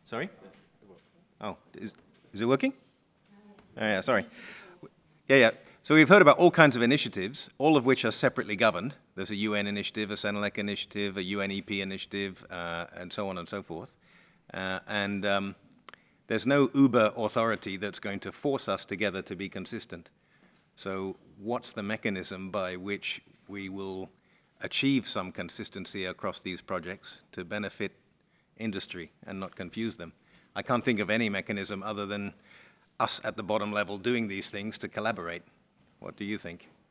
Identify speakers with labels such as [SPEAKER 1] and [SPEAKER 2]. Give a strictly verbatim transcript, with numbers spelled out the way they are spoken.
[SPEAKER 1] Sorry? Oh, is, is it working? Oh, yeah, sorry. Yeah, yeah. So we've heard about all kinds of initiatives, all of which are separately governed. There's a U N initiative, a Senelec initiative, a U N E P initiative, uh, and so on and so forth. Uh, and um, there's no uber authority that's going to force us together to be consistent. So what's the mechanism by which we will achieve some consistency across these projects to benefit industry and not confuse them? I can't think of any mechanism other than us at the bottom level doing these things to collaborate. What do you think?